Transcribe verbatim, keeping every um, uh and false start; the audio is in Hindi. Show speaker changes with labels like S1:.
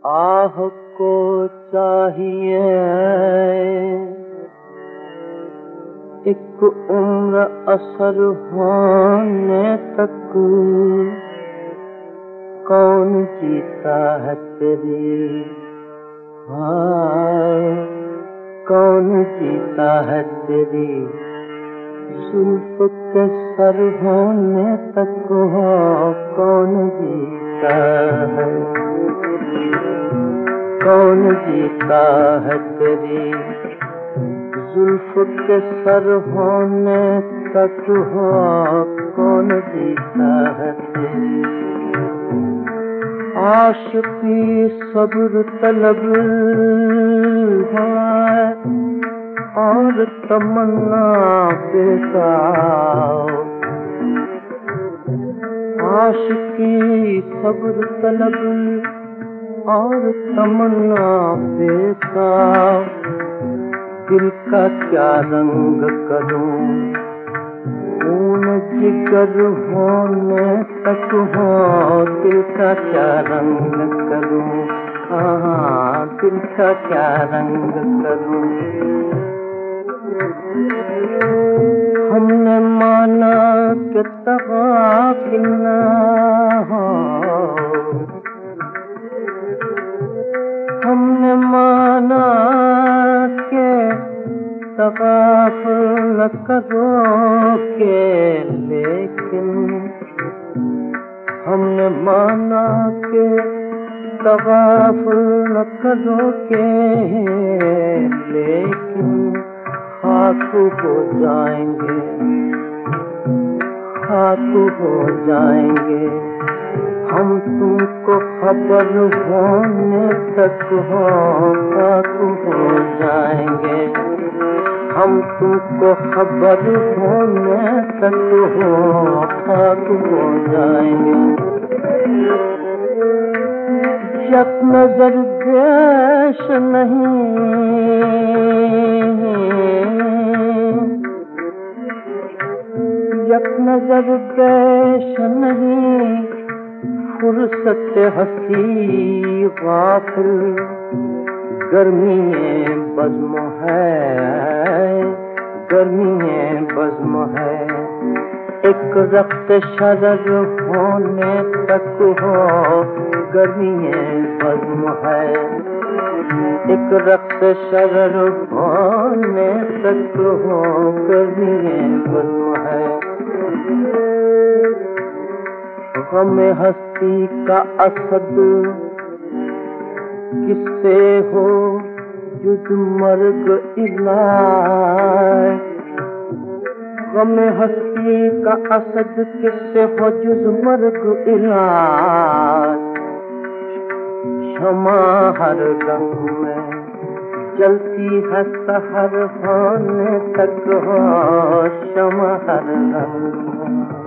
S1: आह को चाहिए एक उम्र असर होने तक, कौन जीता है तेरी, हाँ कौन जीता है तेरी जुल्फ के सर होने तक, हाँ कौन जीता है, कौन जीता है तेरी जुल्फ के सर होने तक, हाँ कौन जीता है तेरी आशिकी सब्र तलब है और तमन्ना बेताब, आशिकी सब्र तलब और तमन्ना बेताब, दिल का क्या रंग करूं खून जिगर होने तक, हो दिल का क्या रंग करूं, हाँ दिल का क्या रंग करूं। हमने माना कि तग़ाफिल न हो, हमने माना के तग़ाफुल न करोगे, लेकिन हमने माना के तग़ाफुल न करोगे, लेकिन खाक हो जाएंगे, खाक हो जाएंगे हम तुमको खबर होने तक, हो खाक हो जाएंगे हम तुमको खबर होने तक, हो खाक हो जाएंगे। जब नजर पेश नहीं, जब नजर पेश नहीं फुर्सत हंसी गाफिल, गर्मी बज़्म है, गर्मी बज़्म है एक रक्त शरर होने तक, हो गर्मी बज़्म है एक रक्त शरर होने तक, हो गर्मी बज़्म है। गम हस्ती का असद किससे हो जुद मर्ग इलाज, गम हस्ती का असद किससे हो जुद मर्ग इलाज, क्षमा हर रंग में जलती है सहर होने तक, हो क्षमा हर रंग में